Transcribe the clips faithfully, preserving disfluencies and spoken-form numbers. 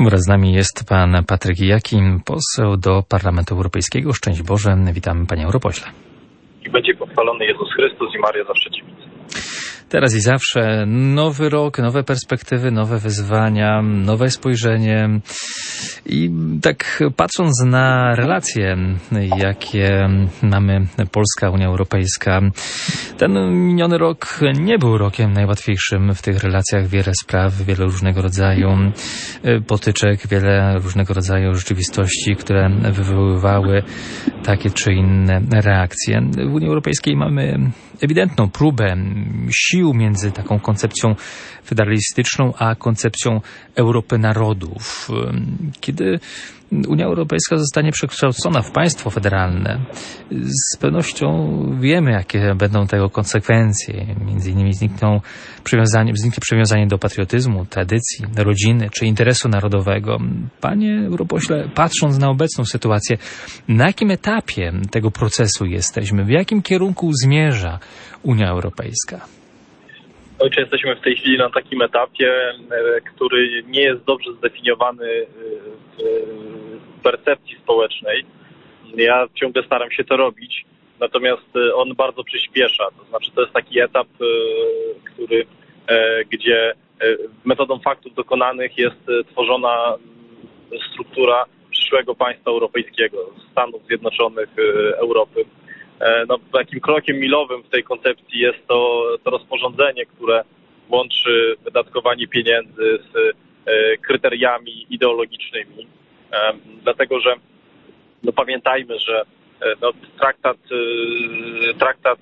Wraz z nami jest pan Patryk Jakin, poseł do Parlamentu Europejskiego. Szczęść Boże, witamy panie europośle. I będzie pochwalony Jezus Chrystus i Maria zawsze dziewica. Teraz i zawsze nowy rok, nowe perspektywy, nowe wyzwania, nowe spojrzenie. I tak patrząc na relacje, jakie mamy Polska, Unia Europejska, ten miniony rok nie był rokiem najłatwiejszym w tych relacjach. Wiele spraw, wiele różnego rodzaju potyczek, wiele różnego rodzaju rzeczywistości, które wywoływały takie czy inne reakcje. W Unii Europejskiej mamy ewidentną próbę sił między taką koncepcją federalistyczną a koncepcją Europy Narodów. Kiedy Unia Europejska zostanie przekształcona w państwo federalne, z pewnością wiemy, jakie będą tego konsekwencje. Między innymi znikną przywiązanie, zniknie przywiązanie do patriotyzmu, tradycji, rodziny czy interesu narodowego. Panie europośle, patrząc na obecną sytuację, na jakim etapie tego procesu jesteśmy? W jakim kierunku zmierza Unia Europejska? Ojcze, jesteśmy w tej chwili na takim etapie, który nie jest dobrze zdefiniowany w percepcji społecznej. Ja ciągle staram się to robić, natomiast on bardzo przyspiesza. To znaczy, to jest taki etap, który, gdzie metodą faktów dokonanych jest tworzona struktura przyszłego państwa europejskiego, Stanów Zjednoczonych Europy. No, takim krokiem milowym w tej koncepcji jest to, to rozporządzenie, które łączy wydatkowanie pieniędzy z e, kryteriami ideologicznymi. E, dlatego, że no, pamiętajmy, że e, no, traktat, e, traktat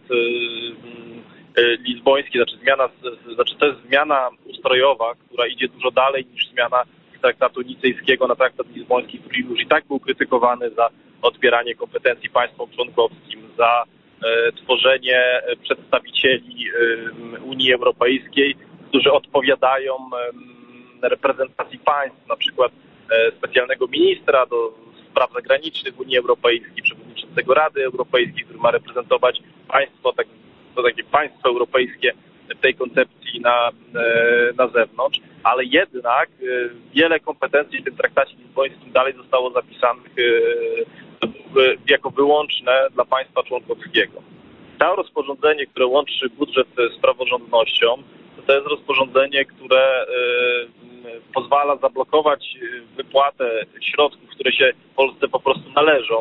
e, e, lizboński, znaczy zmiana, znaczy to jest zmiana ustrojowa, która idzie dużo dalej niż zmiana z traktatu nicejskiego na traktat lizboński, który już i tak był krytykowany za odbieranie kompetencji państwom członkowskim, za e, tworzenie przedstawicieli e, Unii Europejskiej, którzy odpowiadają e, reprezentacji państw, na przykład e, specjalnego ministra do spraw zagranicznych Unii Europejskiej, przewodniczącego Rady Europejskiej, który ma reprezentować państwo, tak, to takie państwo europejskie w tej koncepcji na, e, na zewnątrz, ale jednak e, wiele kompetencji w tym traktacie lizbońskim dalej zostało zapisanych e, jako wyłączne dla państwa członkowskiego. To rozporządzenie, które łączy budżet z praworządnością, to, to jest rozporządzenie, które y, pozwala zablokować wypłatę środków, które się Polsce po prostu należą,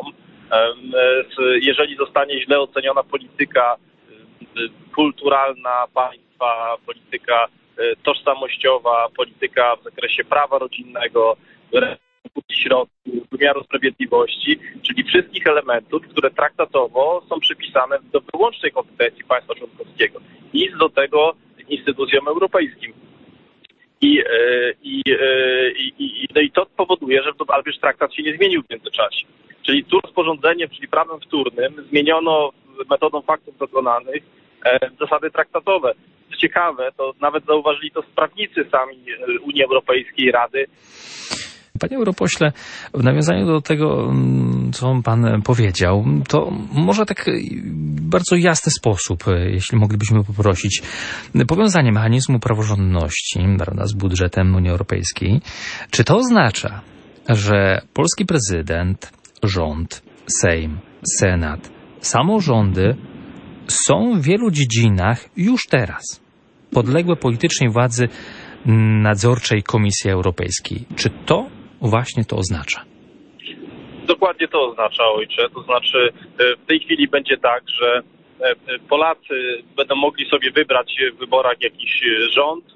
y, jeżeli zostanie źle oceniona polityka y, kulturalna państwa, polityka y, tożsamościowa, polityka w zakresie prawa rodzinnego, środków, wymiaru sprawiedliwości, czyli wszystkich elementów, które traktatowo są przypisane do wyłącznej kompetencji państwa członkowskiego. Nic do tego instytucjom europejskim. I, i, i, i, no i to powoduje, że to, ale wiesz, traktat się nie zmienił w międzyczasie. Czyli tu rozporządzeniem, czyli prawem wtórnym, zmieniono metodą faktów dokonanych zasady traktatowe. Co ciekawe, to nawet zauważyli to prawnicy sami Unii Europejskiej, Rady. Panie europośle, w nawiązaniu do tego, co pan powiedział, to może tak bardzo jasny sposób, jeśli moglibyśmy poprosić, powiązanie mechanizmu praworządności, prawda, z budżetem Unii Europejskiej. Czy to oznacza, że polski prezydent, rząd, Sejm, Senat, samorządy są w wielu dziedzinach już teraz podległe politycznej władzy nadzorczej Komisji Europejskiej? Czy to właśnie to oznacza? Dokładnie to oznacza, ojcze. To znaczy w tej chwili będzie tak, że Polacy będą mogli sobie wybrać w wyborach jakiś rząd,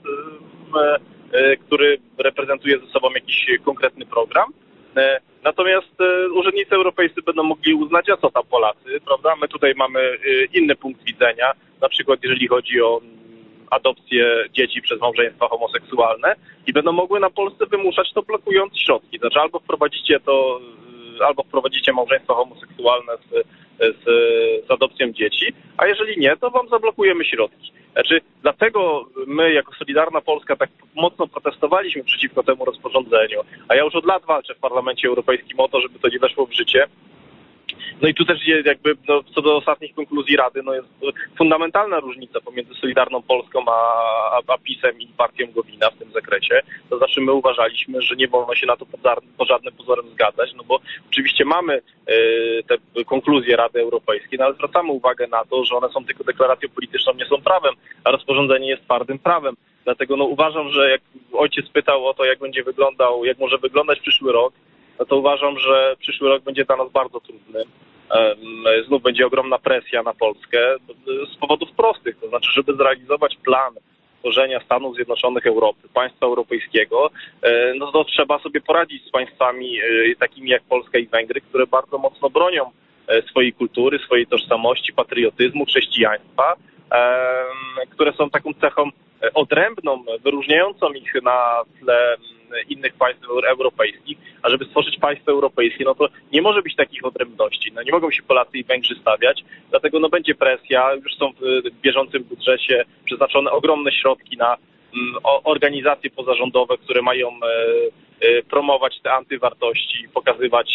który reprezentuje ze sobą jakiś konkretny program. Natomiast urzędnicy europejscy będą mogli uznać, a co tam Polacy, prawda? My tutaj mamy inny punkt widzenia, na przykład jeżeli chodzi o adopcję dzieci przez małżeństwa homoseksualne i będą mogły na Polsce wymuszać to, blokując środki. Znaczy albo wprowadzicie to, albo wprowadzicie małżeństwa homoseksualne z, z, z adopcją dzieci, a jeżeli nie, to wam zablokujemy środki. Znaczy dlatego my jako Solidarna Polska tak mocno protestowaliśmy przeciwko temu rozporządzeniu, a ja już od lat walczę w Parlamencie Europejskim o to, żeby to nie weszło w życie. No i tu też jakby no, co do ostatnich konkluzji Rady, no jest fundamentalna różnica pomiędzy Solidarną Polską a, a, a PiS-em i partią Gowina w tym zakresie. To znaczy my uważaliśmy, że nie wolno się na to pod, pod żadnym pozorem zgadzać, no bo oczywiście mamy y, te konkluzje Rady Europejskiej, no ale zwracamy uwagę na to, że one są tylko deklaracją polityczną, nie są prawem, a rozporządzenie jest twardym prawem. Dlatego no uważam, że jak ojciec pytał o to, jak będzie wyglądał, jak może wyglądać przyszły rok, no to uważam, że przyszły rok będzie dla nas bardzo trudny. Znów będzie ogromna presja na Polskę z powodów prostych, to znaczy, żeby zrealizować plan tworzenia Stanów Zjednoczonych Europy, państwa europejskiego, no to trzeba sobie poradzić z państwami takimi jak Polska i Węgry, które bardzo mocno bronią swojej kultury, swojej tożsamości, patriotyzmu, chrześcijaństwa, które są taką cechą odrębną, wyróżniającą ich na tle innych państw europejskich, a żeby stworzyć państwo europejskie, no to nie może być takich odrębności. No nie mogą się Polacy i Węgrzy stawiać, dlatego no będzie presja, już są w bieżącym budżecie przeznaczone ogromne środki na organizacje pozarządowe, które mają promować te antywartości, pokazywać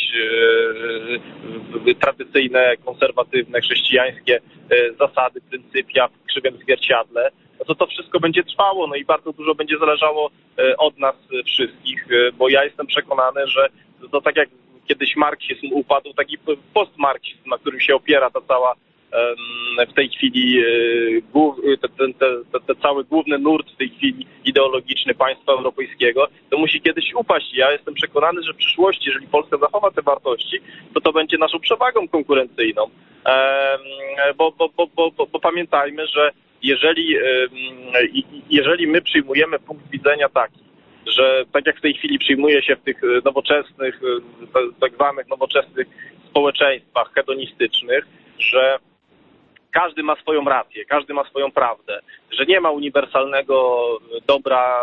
tradycyjne, konserwatywne, chrześcijańskie zasady, pryncypia w krzywym zwierciadle. No to to wszystko będzie trwało, no i bardzo dużo będzie zależało od nas wszystkich, bo ja jestem przekonany, że to tak jak kiedyś marksizm upadł, taki postmarksizm, na którym się opiera ta cała w tej chwili ten, ten, ten, ten cały główny nurt w tej chwili ideologiczny państwa europejskiego, to musi kiedyś upaść. Ja jestem przekonany, że w przyszłości, jeżeli Polska zachowa te wartości, to to będzie naszą przewagą konkurencyjną. Bo, bo, bo, bo, bo, bo pamiętajmy, że jeżeli, jeżeli my przyjmujemy punkt widzenia taki, że tak jak w tej chwili przyjmuje się w tych nowoczesnych, tak zwanych nowoczesnych społeczeństwach hedonistycznych, że każdy ma swoją rację, każdy ma swoją prawdę, że nie ma uniwersalnego dobra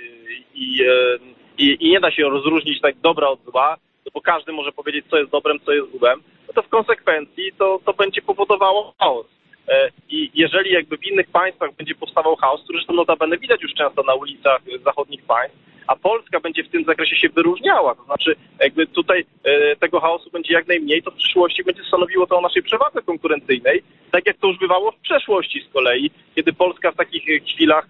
i, i, i nie da się rozróżnić tak dobra od zła, bo każdy może powiedzieć, co jest dobrem, co jest złem, no to w konsekwencji to, to będzie powodowało chaos. I jeżeli jakby w innych państwach będzie powstawał chaos, który zresztą notabene widać już często na ulicach zachodnich państw, a Polska będzie w tym zakresie się wyróżniała, to znaczy jakby tutaj e, tego chaosu będzie jak najmniej, to w przyszłości będzie stanowiło to o naszej przewadze konkurencyjnej, tak jak to już bywało w przeszłości z kolei, kiedy Polska w takich chwilach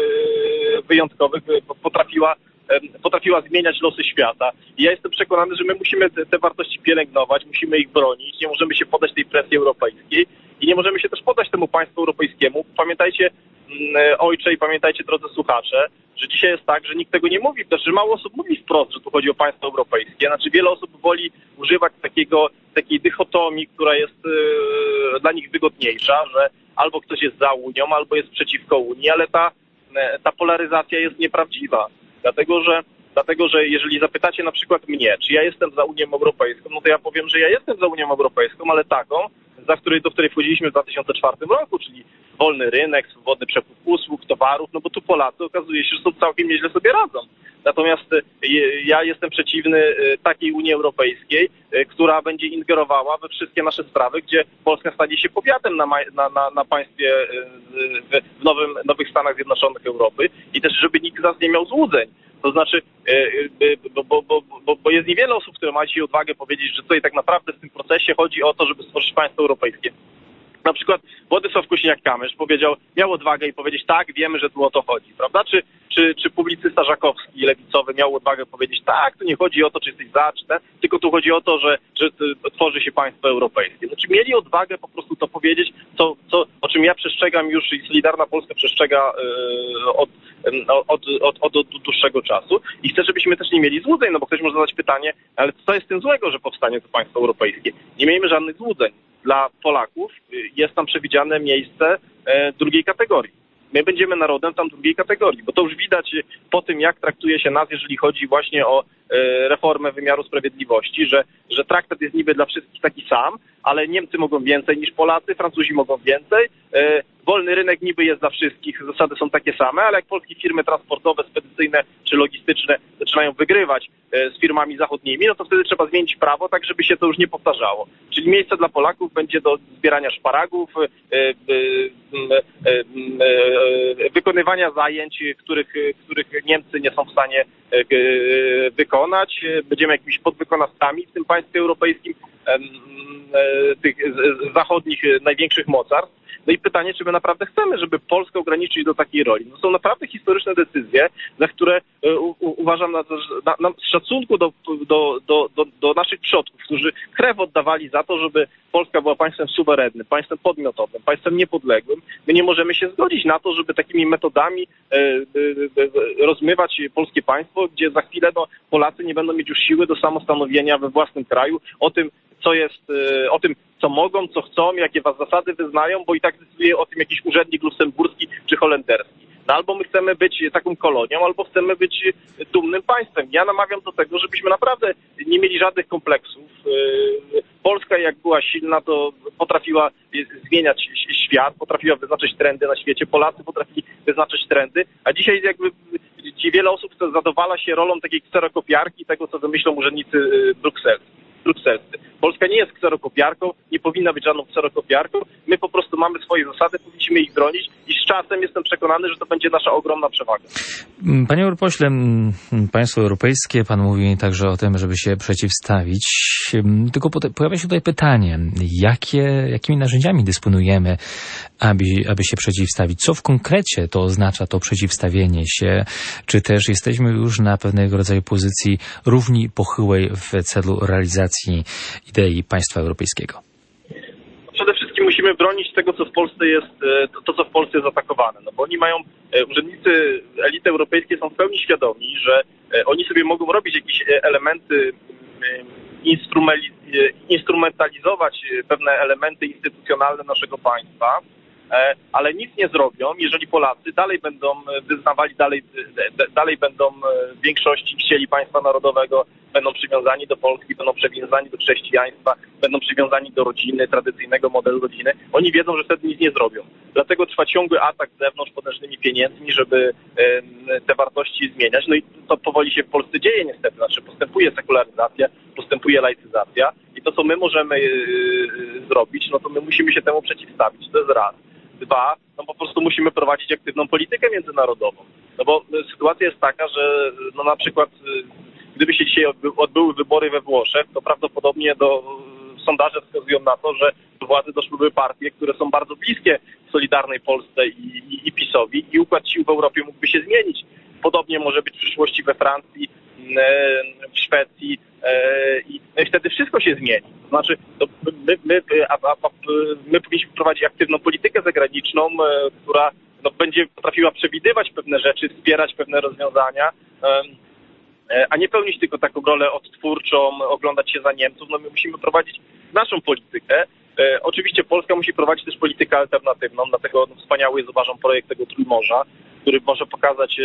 e, wyjątkowych potrafiła potrafiła zmieniać losy świata. I ja jestem przekonany, że my musimy te, te wartości pielęgnować, musimy ich bronić, nie możemy się poddać tej presji europejskiej i nie możemy się też poddać temu państwu europejskiemu. Pamiętajcie, ojcze, i pamiętajcie, drodzy słuchacze, że dzisiaj jest tak, że nikt tego nie mówi, też, że mało osób mówi wprost, że tu chodzi o państwo europejskie. Znaczy wiele osób woli używać takiego, takiej dychotomii, która jest yy, dla nich wygodniejsza, że albo ktoś jest za Unią, albo jest przeciwko Unii, ale ta, ta polaryzacja jest nieprawdziwa. Dlatego że, dlatego, że jeżeli zapytacie na przykład mnie, czy ja jestem za Unią Europejską, no to ja powiem, że ja jestem za Unią Europejską, ale taką, za której, do której wchodziliśmy w dwa tysiące czwartym roku, czyli wolny rynek, swobodny przepływ usług, towarów, no bo tu Polacy okazuje się, że są całkiem nieźle sobie radzą. Natomiast ja jestem przeciwny takiej Unii Europejskiej, która będzie ingerowała we wszystkie nasze sprawy, gdzie Polska stanie się powiatem na, na, na, na państwie w nowym, nowych Stanach Zjednoczonych Europy i też, żeby nikt z nas nie miał złudzeń. To znaczy, bo, bo, bo, bo, bo jest niewiele osób, które ma dzisiaj odwagę powiedzieć, że tutaj tak naprawdę w tym procesie chodzi o to, żeby stworzyć państwo europejskie. Na przykład Władysław Kosiniak-Kamysz powiedział, miał odwagę i powiedzieć, tak, wiemy, że tu o to chodzi, prawda? Czy, czy, czy publicysta Żakowski, lewicowy, miał odwagę powiedzieć, tak, tu nie chodzi o to, czy jesteś za, czy ten, tylko tu chodzi o to, że, że tworzy się państwo europejskie. Znaczy mieli odwagę po prostu to powiedzieć, co, co, o czym ja przestrzegam już i Solidarna Polska przestrzega yy, od, yy, od, od, od, od dłuższego czasu i chcę, żebyśmy też nie mieli złudzeń, no bo ktoś może zadać pytanie, ale co jest tym złego, że powstanie to państwo europejskie? Nie miejmy żadnych złudzeń. Dla Polaków jest tam przewidziane miejsce drugiej kategorii. My będziemy narodem tam drugiej kategorii, bo to już widać po tym, jak traktuje się nas, jeżeli chodzi właśnie o reformę wymiaru sprawiedliwości, że, że traktat jest niby dla wszystkich taki sam, ale Niemcy mogą więcej niż Polacy, Francuzi mogą więcej, wolny rynek niby jest dla wszystkich, zasady są takie same, ale jak polskie firmy transportowe, spedycyjne czy logistyczne zaczynają wygrywać z firmami zachodnimi, no to wtedy trzeba zmienić prawo tak, żeby się to już nie powtarzało. Czyli miejsce dla Polaków będzie do zbierania szparagów, wykonywania zajęć, których, których Niemcy nie są w stanie wykonać. Będziemy jakimiś podwykonawcami w tym państwie europejskim. tych zachodnich największych mocarstw. No i pytanie, czy my naprawdę chcemy, żeby Polskę ograniczyć do takiej roli. No są naprawdę historyczne decyzje, za które u, u, uważam na, na, na z szacunku do, do, do, do, do naszych przodków, którzy krew oddawali za to, żeby Polska była państwem suwerennym, państwem podmiotowym, państwem niepodległym. My nie możemy się zgodzić na to, żeby takimi metodami e, e, rozmywać polskie państwo, gdzie za chwilę no, Polacy nie będą mieć już siły do samostanowienia we własnym kraju, o tym, co jest, o tym, co mogą, co chcą, jakie was zasady wyznają, bo i tak decyduje o tym jakiś urzędnik luksemburski czy holenderski. No albo my chcemy być taką kolonią, albo chcemy być dumnym państwem. Ja namawiam do tego, żebyśmy naprawdę nie mieli żadnych kompleksów. Polska jak była silna, to potrafiła zmieniać świat, potrafiła wyznaczyć trendy na świecie. Polacy potrafili wyznaczyć trendy, a dzisiaj jakby wiele osób zadowala się rolą takiej kserokopiarki tego, co wymyślą urzędnicy brukselscy. brukselscy. Polska nie jest kserokopiarką, nie powinna być żadną kserokopiarką. My po prostu mamy swoje zasady, powinniśmy ich bronić i z czasem jestem przekonany, że to będzie nasza ogromna przewaga. Panie europośle, państwo europejskie, pan mówi także o tym, żeby się przeciwstawić. Tylko pojawia się tutaj pytanie, jakie, jakimi narzędziami dysponujemy, aby, aby się przeciwstawić? Co w konkrecie to oznacza to przeciwstawienie się? Czy też jesteśmy już na pewnego rodzaju pozycji równi pochyłej w celu realizacji idei państwa europejskiego? Przede wszystkim musimy bronić tego, co w Polsce jest, to, co w Polsce jest atakowane. No bo oni mają, urzędnicy elity europejskiej są w pełni świadomi, że oni sobie mogą robić jakieś elementy, instrumentalizować pewne elementy instytucjonalne naszego państwa, ale nic nie zrobią, jeżeli Polacy dalej będą wyznawali, dalej, dalej będą w większości chcieli państwa narodowego, będą przywiązani do Polski, będą przywiązani do chrześcijaństwa, będą przywiązani do rodziny, tradycyjnego modelu rodziny. Oni wiedzą, że wtedy nic nie zrobią. Dlatego trwa ciągły atak z zewnątrz potężnymi pieniędzmi, żeby te wartości zmieniać. No i to powoli się w Polsce dzieje niestety. Znaczy postępuje sekularyzacja, postępuje laicyzacja i to, co my możemy zrobić, no to my musimy się temu przeciwstawić. To jest raz. Dwa, no po prostu musimy prowadzić aktywną politykę międzynarodową. No bo sytuacja jest taka, że no na przykład gdyby się dzisiaj odbyły wybory we Włoszech, to prawdopodobnie do, sondaże wskazują na to, że do władzy doszłyby partie, które są bardzo bliskie Solidarnej Polsce i, i, i PiS-owi i układ sił w Europie mógłby się zmienić. Podobnie może być w przyszłości we Francji, w Szwecji i wtedy wszystko się zmieni. To znaczy to my, my, a, a, my powinniśmy prowadzić aktywną politykę zagraniczną, która no, będzie potrafiła przewidywać pewne rzeczy, wspierać pewne rozwiązania, a nie pełnić tylko taką rolę odtwórczą, oglądać się za Niemców. No my musimy prowadzić naszą politykę. E, oczywiście Polska musi prowadzić też politykę alternatywną, dlatego no, wspaniały jest, uważam, projekt tego Trójmorza, który może pokazać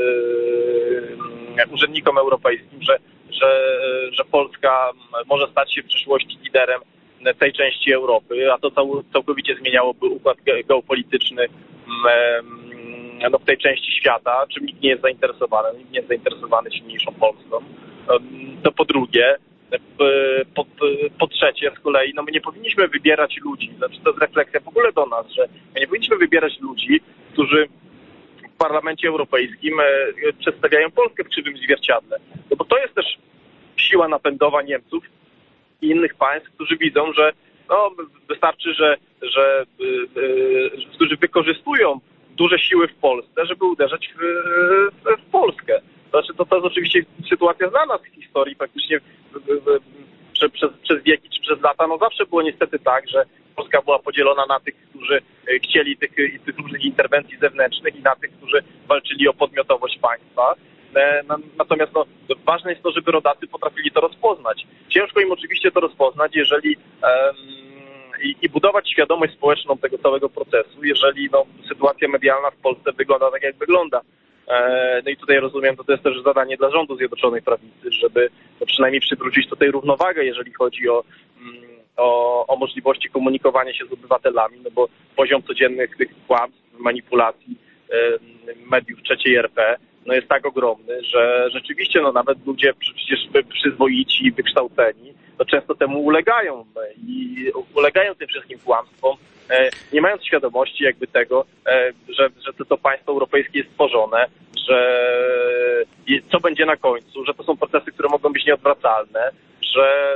e, urzędnikom europejskim, że, że, że Polska może stać się w przyszłości liderem tej części Europy, a to cał, całkowicie zmieniałoby układ geopolityczny e, no, w tej części świata, czym nikt nie jest zainteresowany, nikt nie jest zainteresowany silniejszą Polską. To po drugie. Po, po trzecie z kolei, no my nie powinniśmy wybierać ludzi, znaczy to jest refleksja w ogóle do nas, że my nie powinniśmy wybierać ludzi, którzy w Parlamencie Europejskim przedstawiają Polskę w krzywym zwierciadle. No bo to jest też siła napędowa Niemców i innych państw, którzy widzą, że no, wystarczy, że, że, że którzy wykorzystują duże siły w Polsce, żeby uderzać w, w, w Polskę. Znaczy, to, to jest oczywiście sytuacja znana z historii, praktycznie w, w, w, prze, przez, przez wieki czy przez lata. No zawsze było niestety tak, że Polska była podzielona na tych, którzy chcieli tych, tych różnych interwencji zewnętrznych i na tych, którzy walczyli o podmiotowość państwa. Natomiast no, ważne jest to, żeby rodacy potrafili to rozpoznać. Ciężko im oczywiście to rozpoznać, jeżeli um, i, i budować świadomość społeczną tego całego procesu, jeżeli no, sytuacja medialna w Polsce wygląda tak, jak wygląda. No i tutaj rozumiem, to, to jest też zadanie dla rządu Zjednoczonej Prawicy, żeby no przynajmniej przywrócić tutaj równowagę, jeżeli chodzi o, o, o możliwości komunikowania się z obywatelami, no bo poziom codziennych tych kłamstw, manipulacji mediów trzeciej R P no jest tak ogromny, że rzeczywiście no nawet ludzie przecież przyzwoici, wykształceni, to często temu ulegają i ulegają tym wszystkim kłamstwom, nie mając świadomości jakby tego, że, że to, to państwo europejskie jest stworzone, że co będzie na końcu, że to są procesy, które mogą być nieodwracalne, że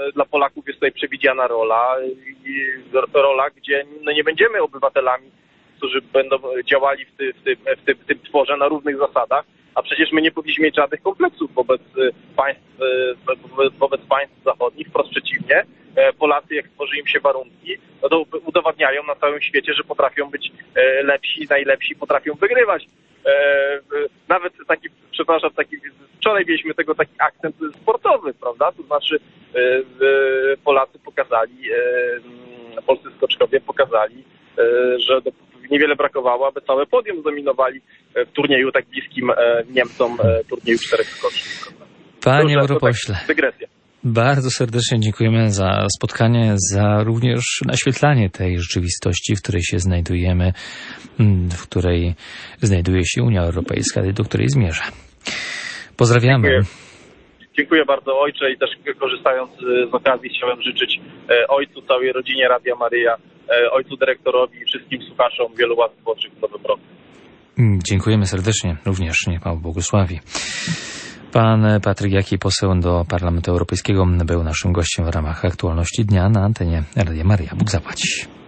dla Polaków jest tutaj przewidziana rola, rola, gdzie no nie będziemy obywatelami, którzy będą działali w, ty, w, tym, w, tym, w tym tworze na równych zasadach, a przecież my nie powinniśmy mieć żadnych kompleksów wobec państw, wobec państw zachodnich, wprost przeciwnie. Polacy, jak tworzy im się warunki, no to udowadniają na całym świecie, że potrafią być lepsi, najlepsi, potrafią wygrywać. Nawet taki, przepraszam, taki, wczoraj mieliśmy tego taki akcent sportowy, prawda? To znaczy Polacy pokazali, polscy skoczkowie pokazali, że niewiele brakowało, aby całe podium zdominowali w turnieju tak bliskim Niemcom, turnieju czterech skoczni. Panie europośle, dygresja. Bardzo serdecznie dziękujemy za spotkanie, za również naświetlanie tej rzeczywistości, w której się znajdujemy, w której znajduje się Unia Europejska i do której zmierza. Pozdrawiamy. Dziękuję. Dziękuję bardzo, ojcze, i też korzystając z okazji chciałem życzyć ojcu, całej rodzinie Radia Maryja, ojcu dyrektorowi i wszystkim słuchaczom wielu łask Bożych w nowym roku. Dziękujemy serdecznie, również niech Pan błogosławi. Pan Patryk Jaki, poseł do Parlamentu Europejskiego, był naszym gościem w ramach aktualności dnia na antenie Radia Maryja. Bóg zapłać.